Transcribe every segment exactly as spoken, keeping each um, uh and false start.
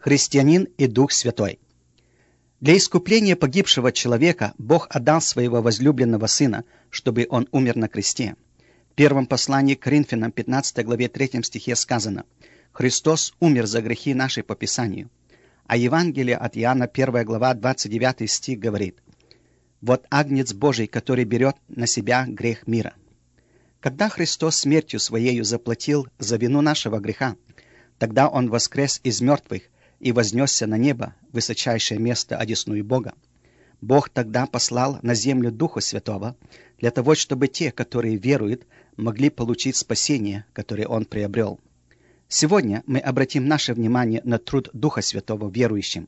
Христианин и Дух Святой. Для искупления погибшего человека Бог отдал своего возлюбленного Сына, чтобы Он умер на кресте. В первом послании к Коринфянам, пятнадцатой главе, третьем стихе сказано: «Христос умер за грехи наши по Писанию». А Евангелие от Иоанна, первая глава, двадцать девятый стих говорит: «Вот Агнец Божий, который берет на себя грех мира». Когда Христос смертью Своею заплатил за вину нашего греха, тогда Он воскрес из мертвых и вознесся на небо, высочайшее место одесную Бога. Бог тогда послал на землю Духа Святого для того, чтобы те, которые веруют, могли получить спасение, которое Он приобрел. Сегодня мы обратим наше внимание на труд Духа Святого верующим.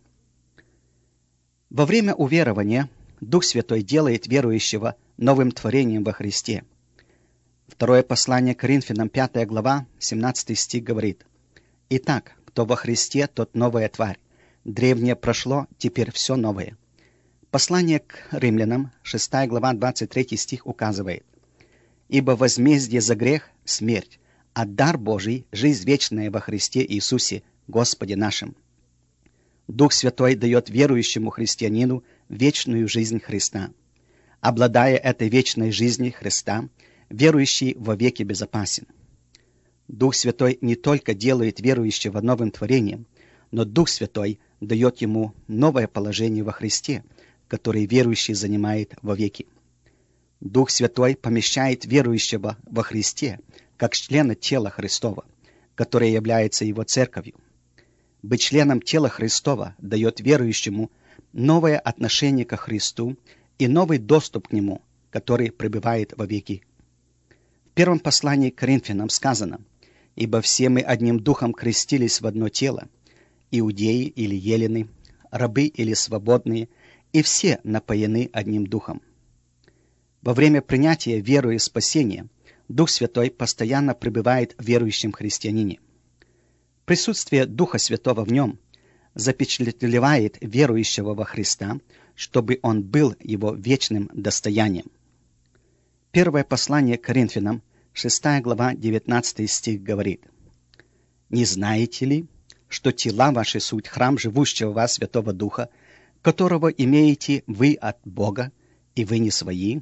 Во время уверования Дух Святой делает верующего новым творением во Христе. Второе послание к Коринфянам, пятая глава, семнадцатый стих говорит: «Итак, кто во Христе, тот новая тварь. Древнее прошло, теперь все новое». Послание к римлянам, шестая глава, двадцать третий стих указывает: «Ибо возмездие за грех – смерть, а дар Божий – жизнь вечная во Христе Иисусе, Господе нашим». Дух Святой дает верующему христианину вечную жизнь Христа. Обладая этой вечной жизнью Христа, верующий вовеки безопасен. Дух Святой не только делает верующего новым творением, но Дух Святой дает ему новое положение во Христе, которое верующий занимает вовеки. Дух Святой помещает верующего во Христе как члена тела Христова, которое является его церковью. Быть членом тела Христова дает верующему новое отношение ко Христу и новый доступ к Нему, который пребывает вовеки. В первом послании к Коринфянам сказано: «Ибо все мы одним духом крестились в одно тело, иудеи или елены, рабы или свободные, и все напоены одним духом». Во время принятия верою спасения Дух Святой постоянно пребывает в верующем христианине. Присутствие Духа Святого в нем запечатлевает верующего во Христа, чтобы он был его вечным достоянием. Первое послание к Коринфянам, шестая глава, девятнадцатый стих говорит: «Не знаете ли, что тела ваши суть храм живущего в вас Святого Духа, которого имеете вы от Бога, и вы не свои?»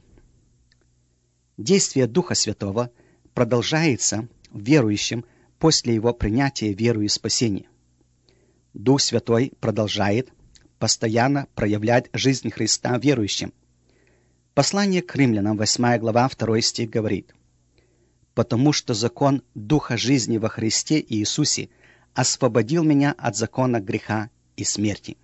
Действие Духа Святого продолжается в верующем после его принятия верою и спасения. Дух Святой продолжает постоянно проявлять жизнь Христа верующим. Послание к римлянам, восьмая глава, второй стих говорит: «Потому что закон Духа жизни во Христе Иисусе освободил меня от закона греха и смерти».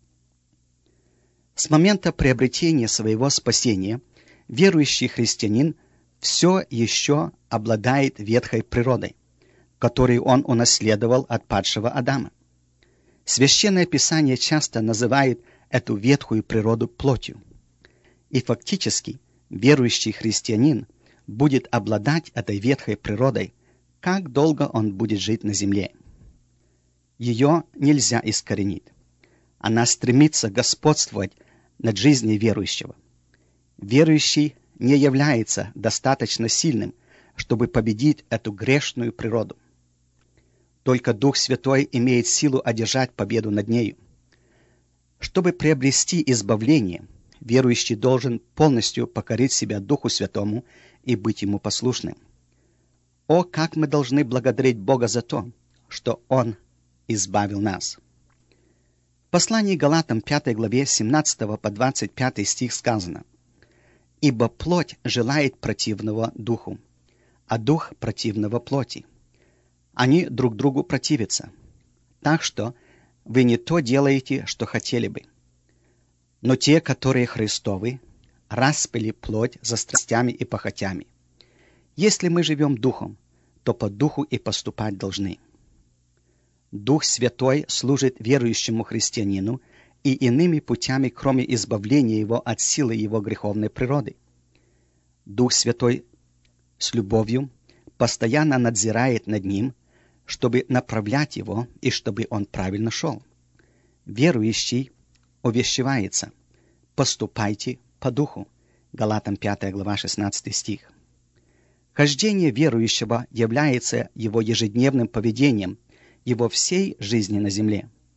С момента приобретения своего спасения верующий христианин все еще обладает ветхой природой, которую он унаследовал от падшего Адама. Священное Писание часто называет эту ветхую природу плотью. И фактически верующий христианин будет обладать этой ветхой природой, как долго он будет жить на земле. Ее нельзя искоренить. Она стремится господствовать над жизнью верующего. Верующий не является достаточно сильным, чтобы победить эту грешную природу. Только Дух Святой имеет силу одержать победу над нею. Чтобы приобрести избавление, верующий должен полностью покорить себя Духу Святому и быть Ему послушным. О, как мы должны благодарить Бога за то, что Он избавил нас! В послании Галатам, пятой главе, семнадцатого по двадцать пятый стих сказано: «Ибо плоть желает противного духу, а дух противного плоти. Они друг другу противятся, так что вы не то делаете, что хотели бы. Но те, которые Христовы, распяли плоть за страстями и похотями. Если мы живем духом, то по духу и поступать должны». Дух Святой служит верующему христианину и иными путями, кроме избавления его от силы его греховной природы. Дух Святой с любовью постоянно надзирает над ним, чтобы направлять его и чтобы он правильно шел. Верующий увещевается: «Поступайте по духу». Галатам пятая глава, шестнадцатый стих. Хождение верующего является его ежедневным поведением, его всей жизни на земле.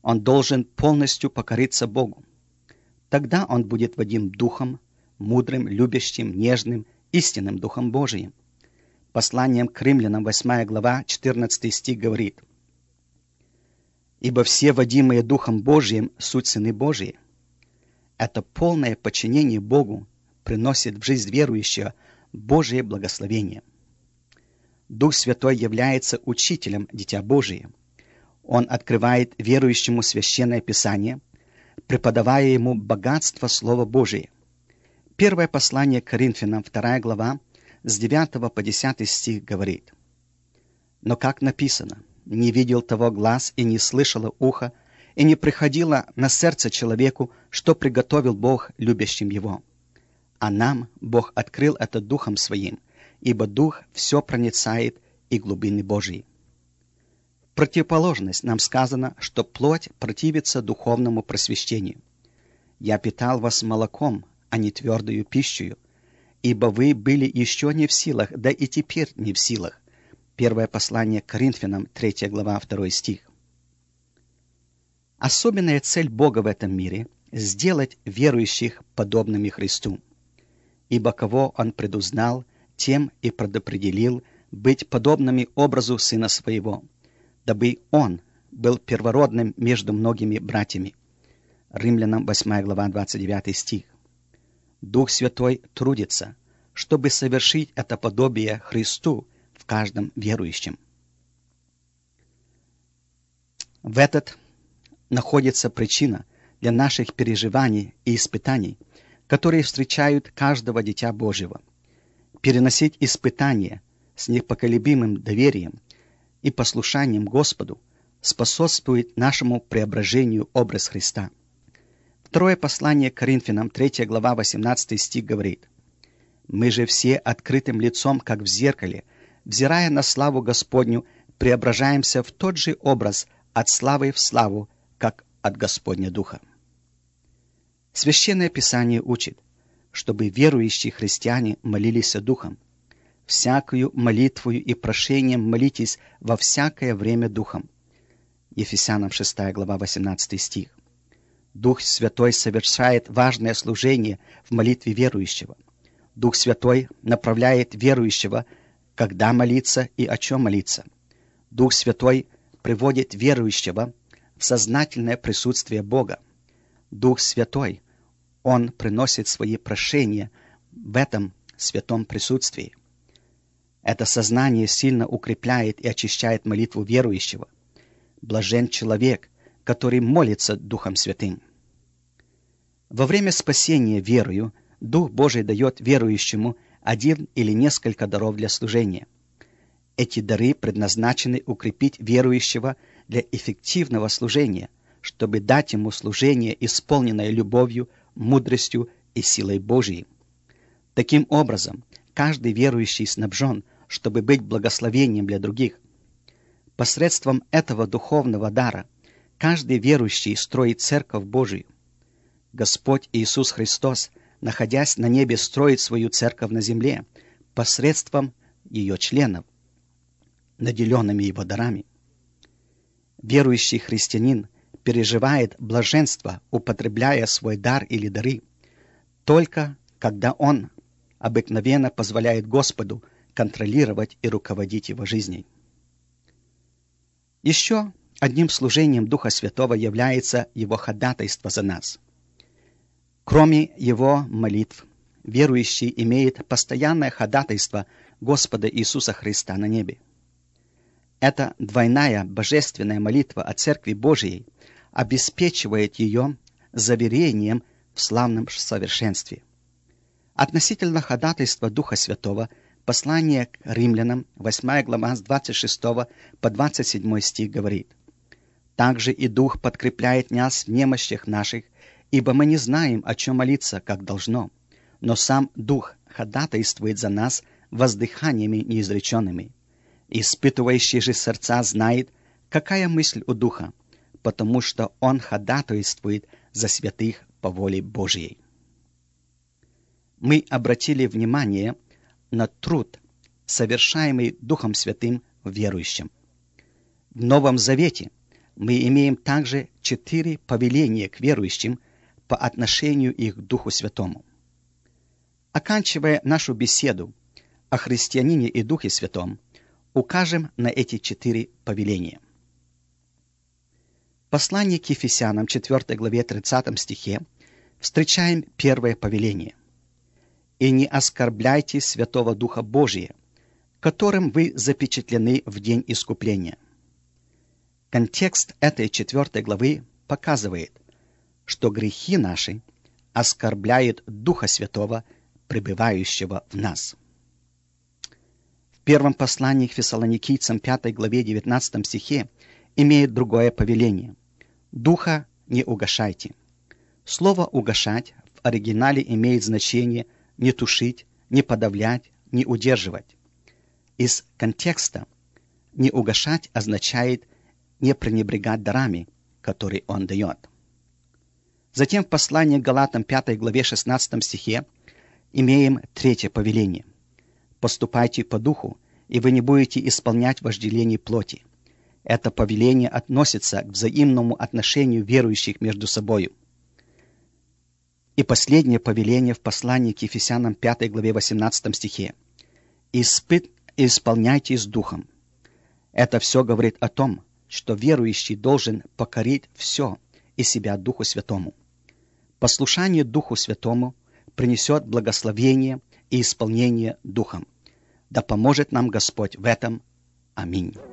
он должен полностью покориться Богу. Тогда он будет водим Духом, мудрым, любящим, нежным, истинным Духом Божиим. Посланием к Римлянам, восьмая глава, четырнадцатый стих говорит: «Ибо все водимые Духом Божиим суть сыны Божии». Это полное подчинение Богу приносит в жизнь верующего Божие благословение. Дух Святой является учителем Дитя Божие. Он открывает верующему Священное Писание, преподавая ему богатство Слова Божия. Первое послание к Коринфянам, вторая глава, с девятого по десятый стих говорит: «Но как написано, не видел того глаз и не слышало ухо, и не приходило на сердце человеку, что приготовил Бог любящим его. А нам Бог открыл это Духом Своим, ибо Дух все проницает и глубины Божьи». В противоположность нам сказано, что плоть противится духовному просвещению. «Я питал вас молоком, а не твердою пищею, ибо вы были еще не в силах, да и теперь не в силах». Первое послание к Коринфянам, третья глава, второй стих. Особенная цель Бога в этом мире – сделать верующих подобными Христу. Ибо кого Он предузнал, тем и предопределил быть подобными образу Сына Своего, дабы Он был первородным между многими братьями. Римлянам, восьмая глава, двадцать девятый стих. Дух Святой трудится, чтобы совершить это подобие Христу в каждом верующем. В этот находится причина для наших переживаний и испытаний, которые встречают каждого Дитя Божьего. Переносить испытания с непоколебимым доверием и послушанием Господу способствует нашему преображению образ Христа. Второе послание к Коринфянам, третья глава, восемнадцатый стих говорит: «Мы же все открытым лицом, как в зеркале, взирая на славу Господню, преображаемся в тот же образ от славы в славу, как от Господня Духа». Священное Писание учит, чтобы верующие христиане молились Духом. «Всякую молитвою и прошением молитесь во всякое время Духом». Ефесянам шестая глава, восемнадцатый стих. Дух Святой совершает важное служение в молитве верующего. Дух Святой направляет верующего, когда молиться и о чем молиться. Дух Святой приводит верующего в сознательное присутствие Бога. Дух Святой, Он приносит свои прошения в этом святом присутствии. Это сознание сильно укрепляет и очищает молитву верующего. Блажен человек, который молится Духом Святым. Во время спасения верою Дух Божий дает верующему один или несколько даров для служения. Эти дары предназначены укрепить верующего для эффективного служения, чтобы дать ему служение, исполненное любовью, мудростью и силой Божией. Таким образом, каждый верующий снабжен, чтобы быть благословением для других. Посредством этого духовного дара каждый верующий строит Церковь Божию. Господь Иисус Христос, находясь на небе, строит свою Церковь на земле посредством ее членов, наделенными Его дарами. Верующий христианин переживает блаженство, употребляя свой дар или дары, только когда он обыкновенно позволяет Господу контролировать и руководить его жизнью. Еще одним служением Духа Святого является Его ходатайство за нас. Кроме Его молитв, верующий имеет постоянное ходатайство Господа Иисуса Христа на небе. Эта двойная божественная молитва о Церкви Божией обеспечивает ее заверением в славном совершенстве. Относительно ходатайства Духа Святого послание к Римлянам, восьмая глава, с двадцать шестого по двадцать седьмой стих говорит: «Также и Дух подкрепляет нас в немощах наших, ибо мы не знаем, о чем молиться, как должно, но сам Дух ходатайствует за нас воздыханиями неизреченными. Испытывающий же сердца знает, какая мысль у Духа, потому что Он ходатайствует за святых по воле Божьей». Мы обратили внимание на труд, совершаемый Духом Святым в верующем. В Новом Завете мы имеем также четыре повеления к верующим по отношению их к Духу Святому. Оканчивая нашу беседу о христианине и Духе Святом, укажем на эти четыре повеления. В послании к Ефесянам, четвёртой главе, тридцатом стихе, встречаем первое повеление. «И не оскорбляйте Святого Духа Божия, которым вы запечатлены в день искупления». Контекст этой четвёртой главы показывает, что грехи наши оскорбляют Духа Святого, пребывающего в нас. В первом послании к Фессалоникийцам, пятой главе, девятнадцатом стихе, имеет другое повеление. «Духа не угашайте». Слово «угашать» в оригинале имеет значение «не тушить», «не подавлять», «не удерживать». Из контекста «не угашать» означает не пренебрегать дарами, которые он дает. Затем в послании к Галатам, пятой главе, шестнадцатом стихе, имеем третье повеление. «Поступайте по духу, и вы не будете исполнять вожделение плоти». Это повеление относится к взаимному отношению верующих между собою. И последнее повеление в послании к Ефесянам, пятой главе, восемнадцатом стихе. «Испыт исполняйте с духом». Это все говорит о том, что верующий должен покорить все и себя Духу Святому. Послушание Духу Святому принесет благословение и исполнение Духом. Да поможет нам Господь в этом. Аминь.